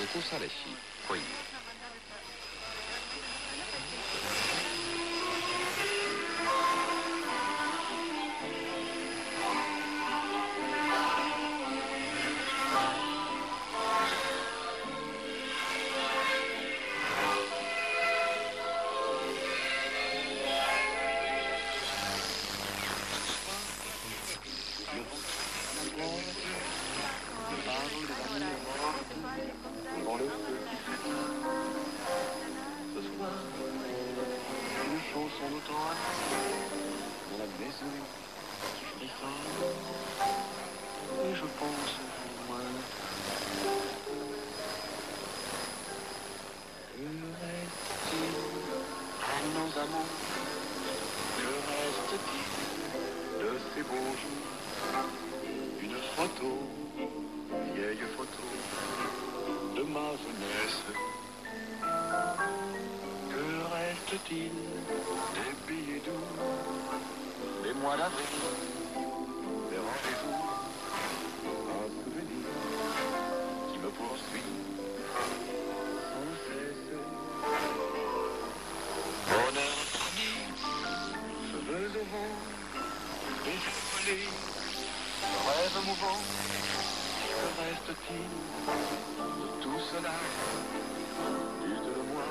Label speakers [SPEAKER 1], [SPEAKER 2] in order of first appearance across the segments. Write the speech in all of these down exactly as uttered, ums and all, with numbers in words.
[SPEAKER 1] 残されし恋。
[SPEAKER 2] Dans le feu qui s'éteint ce soir, une chanson d'automne dans la maison qui frissonne, et je pense au moins. Que reste-t-il à nos amours? Que reste-t-il de ces beaux jours? Une photo, vieille photo de ma jeunesse. Que reste-t-il des billets doux, des mois d'avril, des rendez-vous? Un souvenir qui me poursuit sans cesse. Bonheur famille, cheveux au vent, baisers collés, rêve mouvant. Que reste-t-il de tout cela? Dites-le-moi.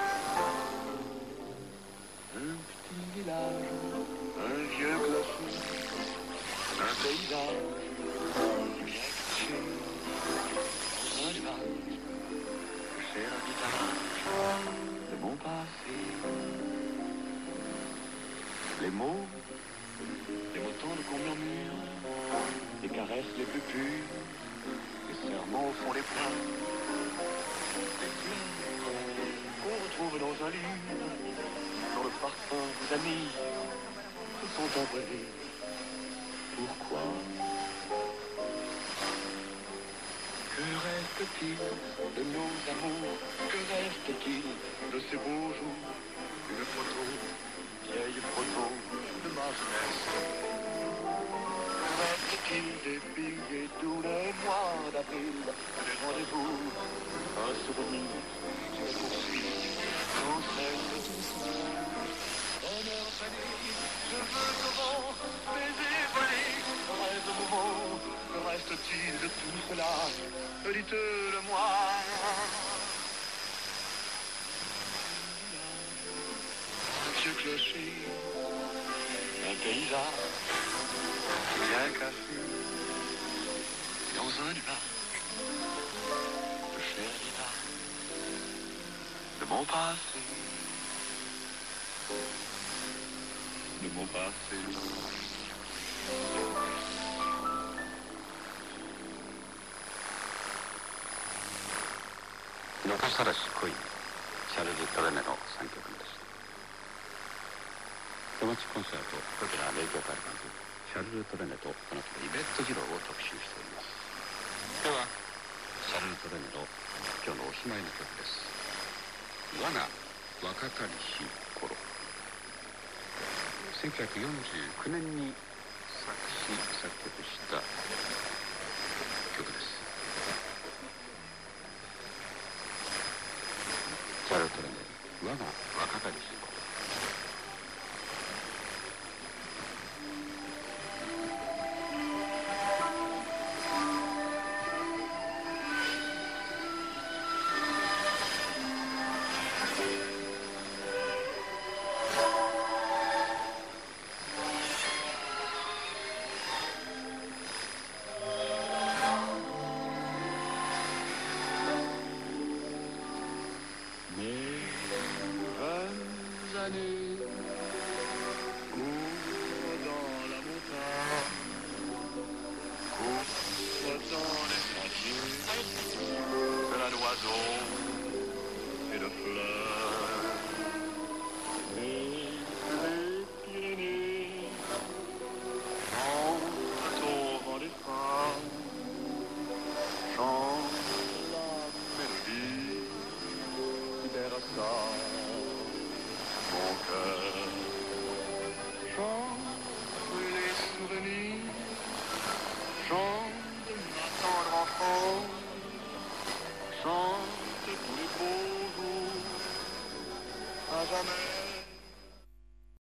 [SPEAKER 2] Un petit village, un vieux clocher, un paysage bien caché dans un nuage, le cher visage de mon passé. Les mots, les mots tendres qu'on murmure, les caresses les plus pures, les serments au fond des plats, les fleurs qu'on retrouve dans un livre, dont le parfum vous a mis, se sont envolés. Pourquoi? Que reste-t-il de nos amours? Que reste-t-il de ces beaux jours? Une photo, vieille photo de ma jeunesse. Que reste-t-il des billets doux, les mois d'avril, des rendez-vous? Un souvenir qui me poursuit sans cesse. Bonheur fané, cheveux sauvants, baisers volés, rêve mouvant. Que reste-t-il de tout cela? Dites-le-moi. Un vieux clocher, un paysage bien caché dans un nuage, le cher visage de mon passé, de mon passé.
[SPEAKER 1] 残されし恋、シャルル・トレネのさんきょくめです。手持ちコンサートポピュラー名曲アルバムシャルル・トレネとそのイベット・ジローを特集しております。ではシャルル・トレネの今日のおしまいの曲です。我が若かりし頃。せんきゅうひゃくよんじゅうきゅうねんに作詞作曲した曲です。シャルル・トレネ、我が若かりし頃。
[SPEAKER 2] Et de fleurs et les Pyrénées chantent au vent des femmes, chante la mélodie qui berça mon cœur, chante les souvenirs, chante ma tendre enfance, chante tous les beaux jours, à jamais.